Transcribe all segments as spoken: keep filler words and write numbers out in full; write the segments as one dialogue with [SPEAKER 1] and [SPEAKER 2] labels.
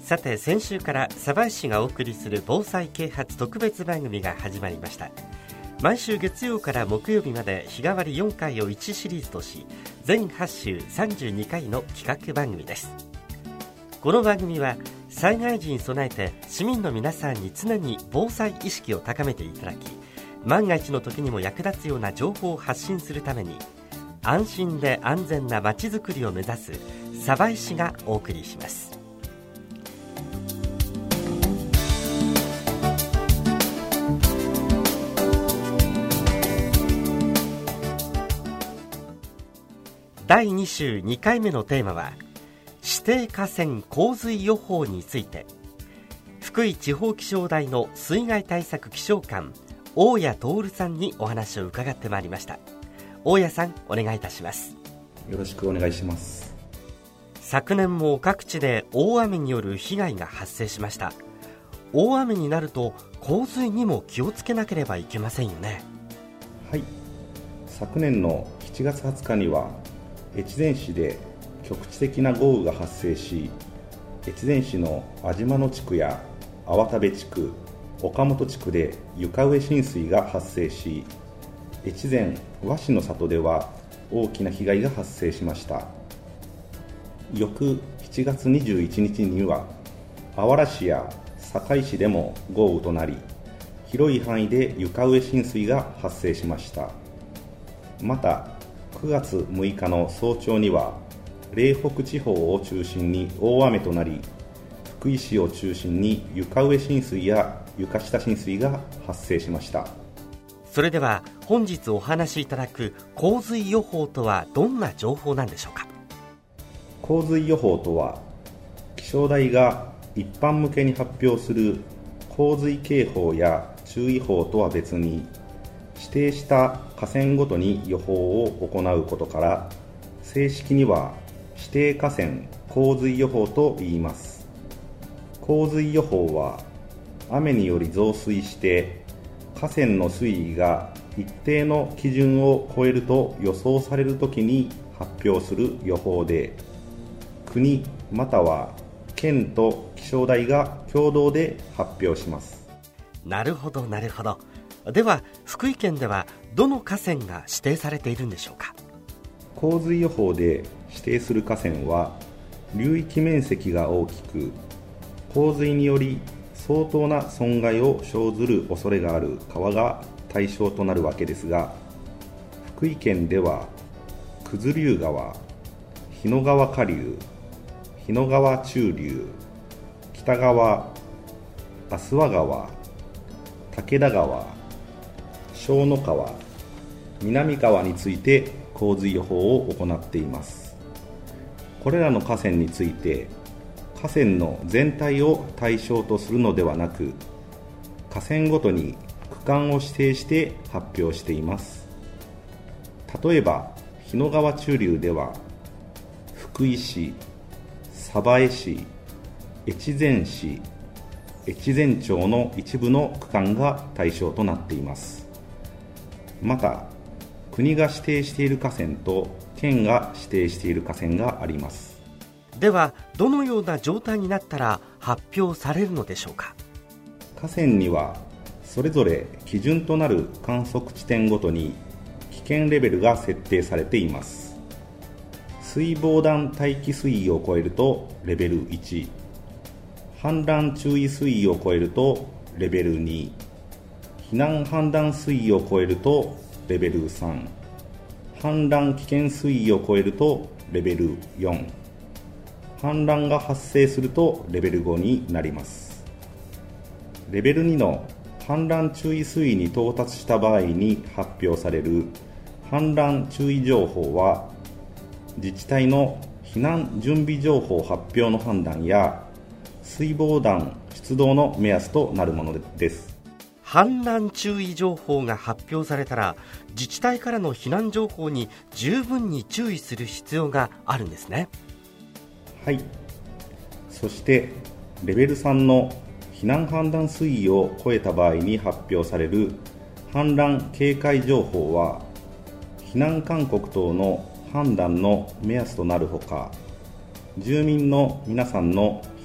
[SPEAKER 1] さて、先週から鯖江市がお送りする防災啓発特別番組が始まりました。毎週月曜から木曜日まで日替わりよんかいをいちシリーズとし、全はち週さんじゅうにかいの企画番組です。この番組は災害時に備えて市民の皆さんに常に防災意識を高めていただき、万が一の時にも役立つような情報を発信するために、安心で安全なまちづくりを目指す鯖江市がお送りします。だいに週にかいめのテーマは、指定河川洪水予報について、福井地方気象台の水害対策気象官大谷徹さんにお話を伺ってまいりました。大谷さん、お願いいたします。
[SPEAKER 2] よろしくお願いします。
[SPEAKER 1] 昨年も各地で大雨による被害が発生しました。大雨になると洪水にも気をつけなければいけませんよね。
[SPEAKER 2] はい、昨年のしちがつはつかには越前市で局地的な豪雨が発生し、越前市の安島野地区や粟田部地区、岡本地区で床上浸水が発生し、越前和紙の里では大きな被害が発生しました。翌しちがつにじゅういちにちにはあわら市や堺市でも豪雨となり、広い範囲で床上浸水が発生しました。またくがつむいかの早朝には嶺北地方を中心に大雨となり、福井市を中心に床上浸水や床下浸水が発生しました。
[SPEAKER 1] それでは本日お話しいただく洪水予報とはどんな情報なんでしょうか。
[SPEAKER 2] 洪水予報とは、気象台が一般向けに発表する洪水警報や注意報とは別に、指定した河川ごとに予報を行うことから、正式には指定河川洪水予報と言います。洪水予報は、雨により増水して河川の水位が一定の基準を超えると予想されるときに発表する予報で、国または県と気象台が共同で発表します。
[SPEAKER 1] なるほどなるほど。では福井県ではどの河川が指定されているんでしょうか。
[SPEAKER 2] 洪水予報で指定する河川は、流域面積が大きく、洪水により相当な損害を生ずる恐れがある川が対象となるわけですが、福井県では九頭竜川、日野川下流、日野川中流、北川、足羽川、武田川、小野川、南川について洪水予報を行っています。これらの河川について、河川の全体を対象とするのではなく、河川ごとに区間を指定して発表しています。例えば日野川中流では、福井市、鯖江市、越前市、越前町の一部の区間が対象となっています。また国が指定している河川と県が指定している河川があります。
[SPEAKER 1] ではどのような状態になったら発表されるのでしょうか。
[SPEAKER 2] 河川にはそれぞれ基準となる観測地点ごとに危険レベルが設定されています。水防弾待機水位を超えるとレベルいち、氾濫注意水位を超えるとレベルに、避難判断水位を超えるとレベルさん、氾濫危険水位を超えるとレベルよん、氾濫が発生するとレベルごになります。レベルにの氾濫注意水位に到達した場合に発表される氾濫注意情報は、自治体の避難準備情報発表の判断や水防弾出動の目安となるものです。
[SPEAKER 1] 氾濫注意情報が発表されたら、自治体からの避難情報に十分に注意する必要があるんですね。
[SPEAKER 2] はい。そしてレベルさんの避難判断水位を超えた場合に発表される氾濫警戒情報は、避難勧告等の判断の目安となるほか、住民の皆さんの避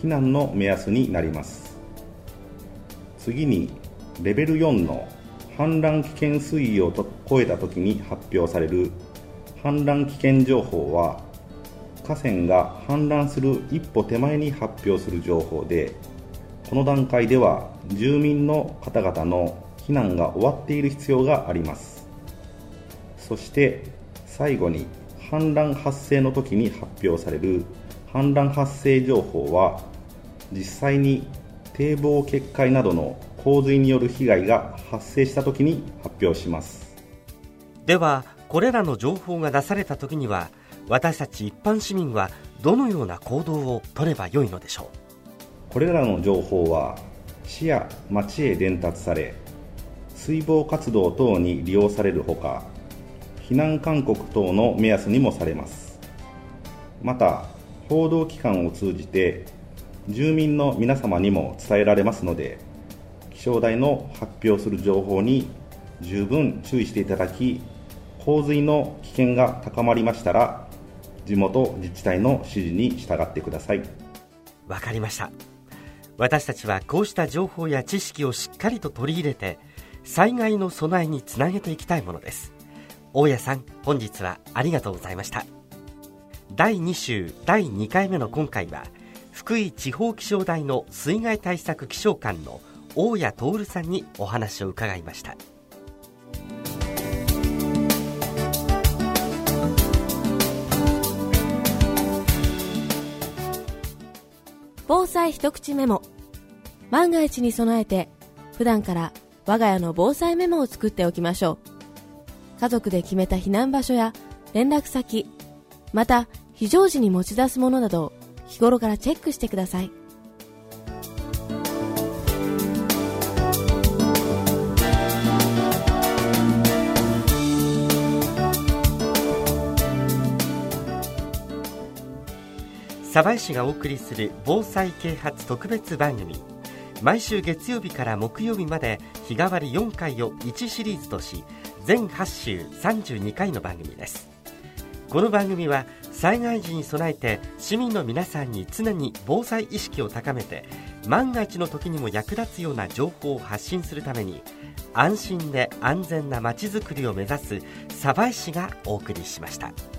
[SPEAKER 2] 避難の目安になります。次にレベルよんの氾濫危険水位を超えたときに発表される氾濫危険情報は、河川が氾濫する一歩手前に発表する情報で、この段階では住民の方々の避難が終わっている必要があります。そして最後に氾濫発生の時に発表される氾濫発生情報は、実際に堤防決壊などの洪水による被害が発生した時に発表します。
[SPEAKER 1] では、これらの情報が出された時には、私たち一般市民はどのような行動を取ればよいのでしょう。
[SPEAKER 2] これらの情報は市や町へ伝達され、水防活動等に利用されるほか、避難勧告等の目安にもされます。また報道機関を通じて住民の皆様にも伝えられますので、気象台の発表する情報に十分注意していただき、洪水の危険が高まりましたら、地元自治体の指示に従ってください。
[SPEAKER 1] わかりました。私たちはこうした情報や知識をしっかりと取り入れて、災害の備えにつなげていきたいものです。大家さん、本日はありがとうございました。だいに週だいにかいめの今回は、福井地方気象台の水害対策気象官の大家徹さんにお話を伺いました。
[SPEAKER 3] 防災一口メモ。万が一に備えて、普段から我が家の防災メモを作っておきましょう。家族で決めた避難場所や連絡先、また非常時に持ち出すものなどを日頃からチェックしてください。
[SPEAKER 1] 鯖江市がお送りする防災啓発特別番組、毎週月曜日から木曜日まで日替わりよんかいをいちシリーズとし、全はち週さんじゅうにかいの番組です。この番組は災害時に備えて市民の皆さんに常に防災意識を高めて、万が一の時にも役立つような情報を発信するために、安心で安全なまちづくりを目指す鯖江市がお送りしました。